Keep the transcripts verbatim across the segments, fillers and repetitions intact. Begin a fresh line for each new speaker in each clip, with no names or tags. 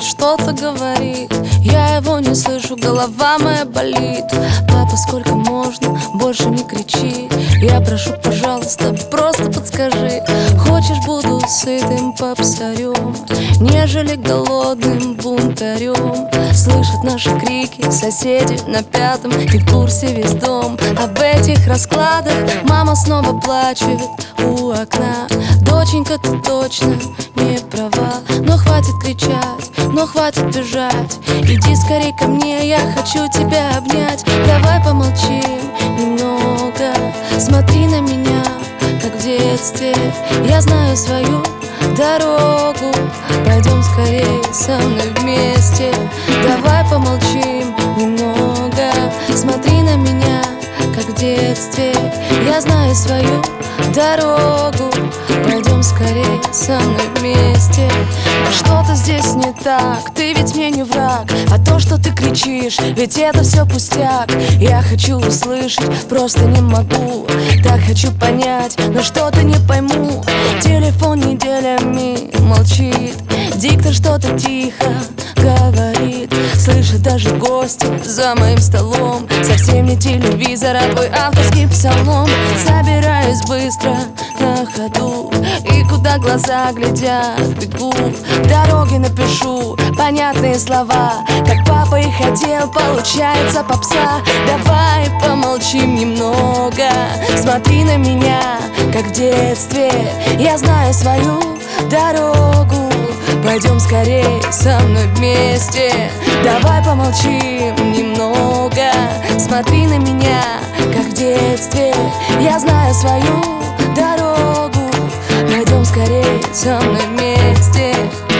что-то говорит, я его не слышу, голова моя болит. Папа, сколько можно, больше не кричи. Я прошу, пожалуйста, просто подскажи. Хочешь, буду сытым попсарем, нежели голодным бунтарем. Слышат наши крики соседи на пятом, и в курсе весь дом об этих раскладах. Мама снова плачет у окна. Доченька, ты точно не права, но хватит кричать, но хватит бежать. Иди скорей ко мне, я хочу тебя обнять. Давай помолчим немного, смотри на меня, как в детстве. Я знаю свою дорогу, пойдем скорей со мной вместе. Давай помолчим немного, смотри на меня, как в детстве. Я знаю свою дорогу, пойдем скорей со мной вместе. Что-то здесь не так, ты ведь мне не враг. А то, что ты кричишь, ведь это все пустяк. Я хочу услышать, просто не могу. Так хочу понять, но что-то не пойму. Телефон неделями молчит, диктор что-то тихо говорит. Слышат даже гости за моим столом. Совсем не телевизор, а твой авторский псалом. Собираюсь быстро на ходу, и куда глаза глядят, бегу. В дороге напишу понятные слова, как папа и хотел, получается попса. Давай помолчим немного, смотри на меня, как в детстве. Я знаю свою дорогу, пойдем скорей со мной вместе. Давай помолчим немного, смотри на меня, как в детстве. Я знаю свою дорогу, пойдем скорей со мной вместе.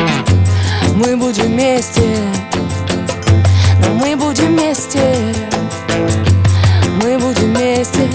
Мы будем вместе, но мы будем вместе. Мы будем вместе,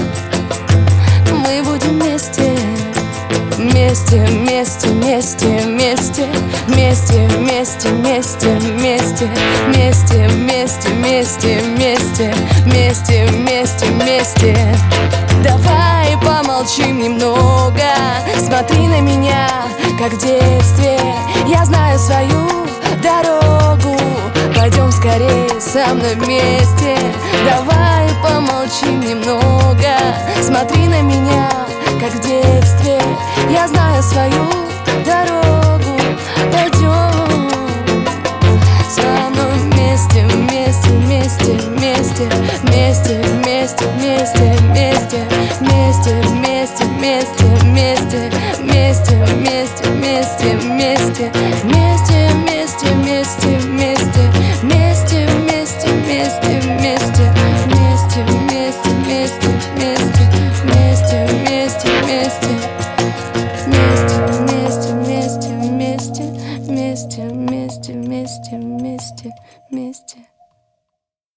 мы будем вместе. Вместе, вместе, вместе, вместе, вместе, вместе, вместе, вместе, вместе, вместе, вместе, вместе, вместе, вместе, вместе. Давай помолчим немного, смотри на меня, как в детстве. Я знаю свою дорогу, пойдем скорее со мной вместе. Давай помолчим немного, смотри на меня, как в детстве. Я знаю свою дорогу, пойдем со мной вместе, вместе, вместе, вместе, вместе, вместе, вместе.